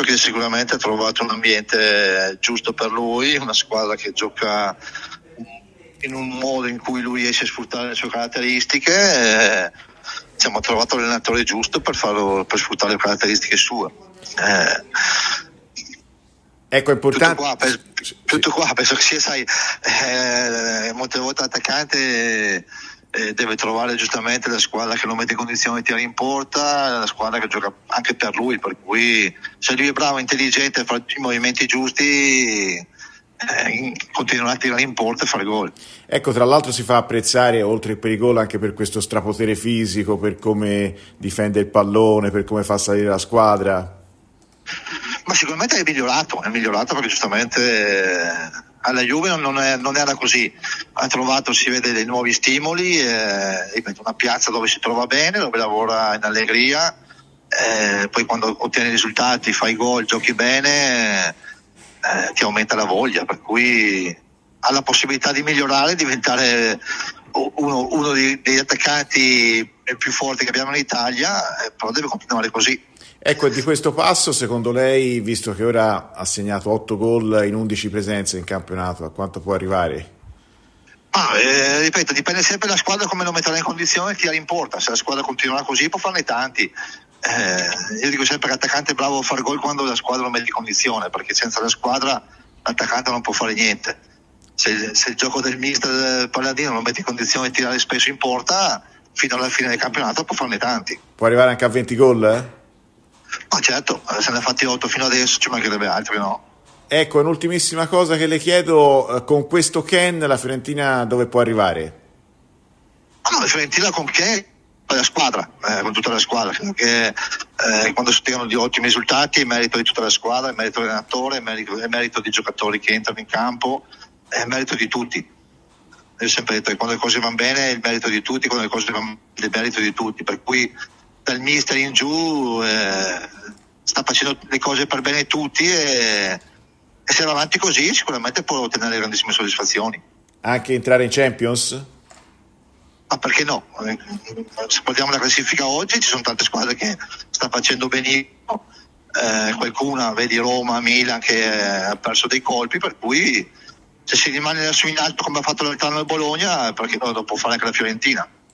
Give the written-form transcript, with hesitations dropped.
perché sicuramente ha trovato un ambiente giusto per lui, una squadra che gioca in un modo in cui lui riesce a sfruttare le sue caratteristiche. Ha trovato l'allenatore giusto per sfruttare le caratteristiche sue. Ecco, è importante. Tutto qua, penso che sia, sai, molte volte l'attaccante deve trovare giustamente la squadra che lo mette in condizione di tirare in porta, la squadra che gioca anche per lui, per cui se lui è bravo, intelligente, fa i movimenti giusti, continuerà a tirare in porta e fare gol. Ecco, tra l'altro si fa apprezzare, oltre per i gol, anche per questo strapotere fisico, per come difende il pallone, per come fa salire la squadra. Ma sicuramente è migliorato perché giustamente alla Juve non era così. Ha trovato, si vede, dei nuovi stimoli, ripeto, una piazza dove si trova bene, dove lavora in allegria, poi quando ottieni risultati, fai gol, giochi bene, ti aumenta la voglia, per cui ha la possibilità di migliorare, diventare uno degli attaccanti più forti che abbiamo in Italia, però deve continuare così. Ecco, e di questo passo, secondo lei, visto che ora ha segnato 8 gol in 11 presenze in campionato, a quanto può arrivare? Ripeto, dipende sempre dalla squadra come lo metterà in condizione di tirare in porta. Se la squadra continuerà così può farne tanti. Io dico sempre che l'attaccante è bravo a fare gol quando la squadra lo mette in condizione, perché senza la squadra l'attaccante non può fare niente. Se il gioco del mister Palladino lo mette in condizione di tirare spesso in porta, fino alla fine del campionato può farne tanti. Può arrivare anche a 20 gol? Ma certo, se ne ha fatti 8 fino adesso, ci mancherebbe altro, no? Ecco, un'ultimissima cosa che le chiedo, con questo Ken la Fiorentina dove può arrivare? La Fiorentina con che? Con la squadra, con tutta la squadra, perché quando si ottengono di ottimi risultati è merito di tutta la squadra, è merito dell'allenatore, è merito dei giocatori che entrano in campo, è merito di tutti. Io ho sempre detto che quando le cose vanno bene è il merito di tutti, quando le cose vanno male è il merito di tutti, per cui dal mister in giù sta facendo le cose per bene tutti e se va avanti così sicuramente può ottenere grandissime soddisfazioni. Anche entrare in Champions? Ma perché no? Se guardiamo la classifica oggi ci sono tante squadre che sta facendo benissimo, qualcuna, vedi Roma, Milan, che ha perso dei colpi, per cui se si rimane adesso in alto come ha fatto l'altro anno il Bologna, perché no, lo può fare anche la Fiorentina.